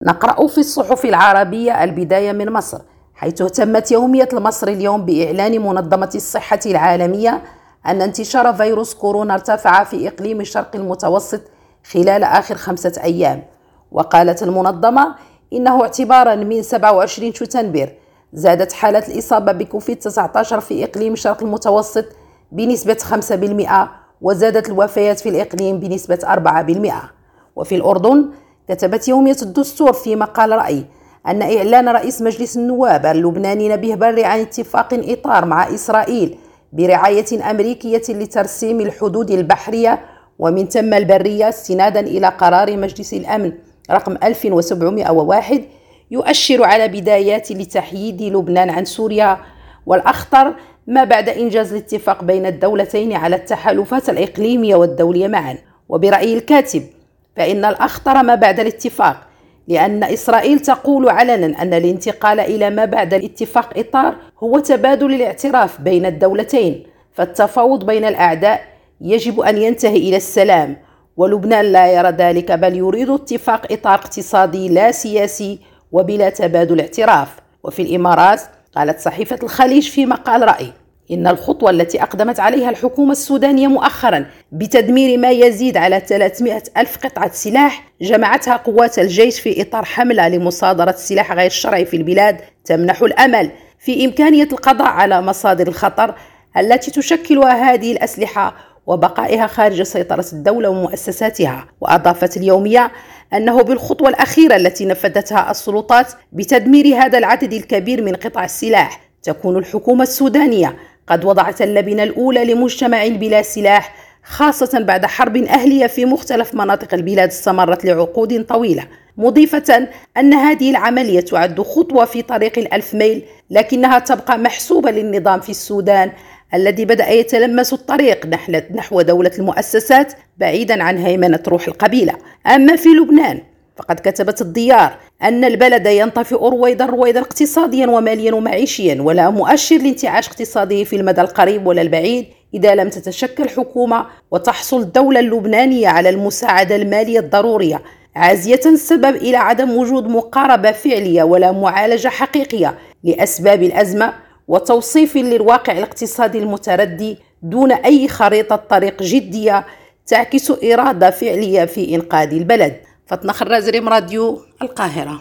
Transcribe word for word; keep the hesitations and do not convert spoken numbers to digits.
نقرأ في الصحف العربية البداية من مصر، حيث اهتمت يومية المصري اليوم بإعلان منظمة الصحة العالمية أن انتشار فيروس كورونا ارتفع في إقليم الشرق المتوسط خلال آخر خمسة أيام. وقالت المنظمة إنه اعتبارا من سبعة وعشرين شتنبر زادت حالات الإصابة بكوفيد تسعة عشر في إقليم الشرق المتوسط بنسبة خمسة بالمئة، وزادت الوفيات في الإقليم بنسبة أربعة بالمئة. وفي الأردن كتبت يومية الدستور في مقال رأي أن إعلان رئيس مجلس النواب اللبناني نبيه بري عن اتفاق إطار مع إسرائيل برعاية أمريكية لترسيم الحدود البحرية ومن ثم البرية استنادا إلى قرار مجلس الأمن رقم ألف وسبعمئة وواحد يؤشر على بدايات لتحييد لبنان عن سوريا. والأخطر ما بعد إنجاز الاتفاق بين الدولتين على التحالفات الإقليمية والدولية معا. وبرأي الكاتب فإن الأخطر ما بعد الاتفاق، لأن إسرائيل تقول علنا أن الانتقال إلى ما بعد الاتفاق إطار هو تبادل الاعتراف بين الدولتين، فالتفاوض بين الأعداء يجب أن ينتهي إلى السلام، ولبنان لا يرى ذلك، بل يريد اتفاق إطار اقتصادي لا سياسي وبلا تبادل اعتراف. وفي الإمارات قالت صحيفة الخليج في مقال رأي إن الخطوة التي أقدمت عليها الحكومة السودانية مؤخرا بتدمير ما يزيد على ثلاثمئة ألف قطعة سلاح جمعتها قوات الجيش في إطار حملة لمصادرة السلاح غير الشرعي في البلاد تمنح الأمل في إمكانية القضاء على مصادر الخطر التي تشكلها هذه الأسلحة وبقائها خارج سيطرة الدولة ومؤسساتها. وأضافت اليومية أنه بالخطوة الأخيرة التي نفذتها السلطات بتدمير هذا العدد الكبير من قطع السلاح تكون الحكومة السودانية قد وضعت اللبنة الأولى لمجتمع بلا سلاح، خاصة بعد حرب أهلية في مختلف مناطق البلاد استمرت لعقود طويلة، مضيفة أن هذه العملية تعد خطوة في طريق الألف ميل، لكنها تبقى محسوبة للنظام في السودان الذي بدأ يتلمس الطريق نحو دولة المؤسسات بعيدا عن هيمنة روح القبيلة. أما في لبنان فقد كتبت الديار أن البلد ينطفئ رويدا رويدا اقتصاديا وماليا ومعيشيا، ولا مؤشر لانتعاش اقتصادي في المدى القريب ولا البعيد إذا لم تتشكل حكومة وتحصل الدولة اللبنانية على المساعدة المالية الضرورية، عازية السبب إلى عدم وجود مقاربة فعلية ولا معالجة حقيقية لأسباب الأزمة وتوصيف للواقع الاقتصادي المتردي دون أي خريطة طريق جدية تعكس إرادة فعلية في إنقاذ البلد. فاطمة خراز، ريم راديو، القاهرة.